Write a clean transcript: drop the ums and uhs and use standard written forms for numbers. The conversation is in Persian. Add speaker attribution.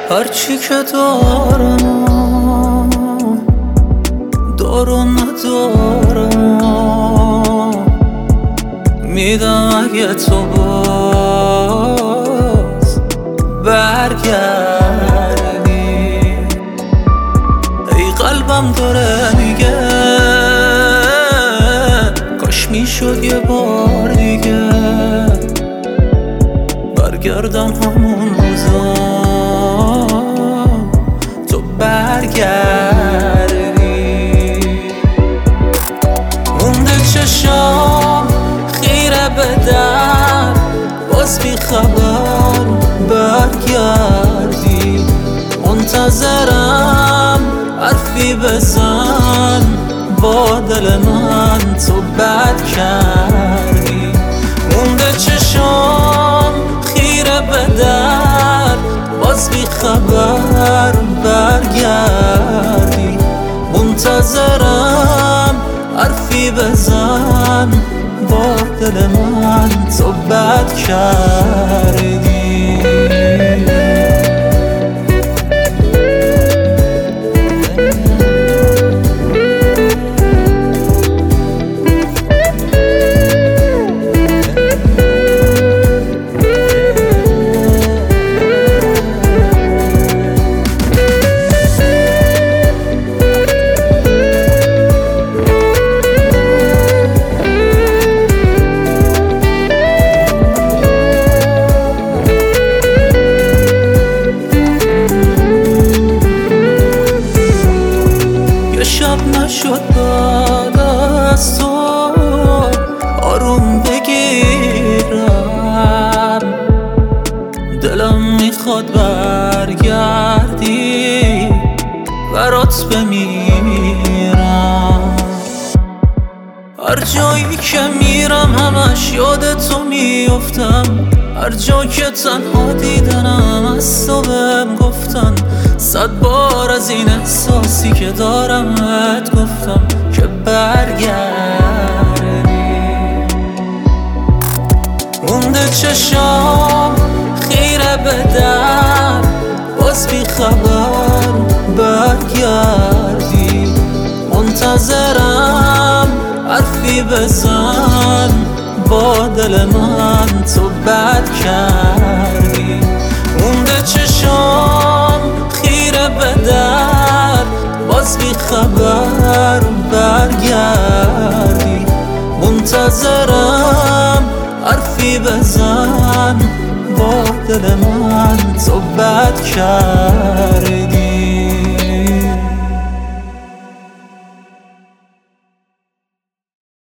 Speaker 1: هرچی که دارم ندارم میدم اگه تو باز برگردی. ای قلبم داره میگه کاش میشد یه بار دیگه برگردم همون روزا تو برگردی. مونده چشام خیره به در باز بی خبر برگردی. منتظرم حرفی بزن با دل من تو بد کردی. مونده چشام خیره به در باز بی خبر برگردی. منتظرم حرفی بزن با دل من تو بد کردی. نشد بعد از تو آروم بگیرم. دلم میخواد برگردی برات بمیرم. هر جایی که میرم همش یاد تو میفتم. هر جا که تنها دیدنم از تو بهم گفتن. 100 بار از این احساسی که دارم بهت گفتم که برگردی. مونده چشام خیره به در باز بی خبر برگردی. منتظرم حرفی بزن با دل من تو بد کردی. مونده چشام خیره به در باز بی خبر برگردی. منتظرم حرفی بزن با دل من تو بد کردی.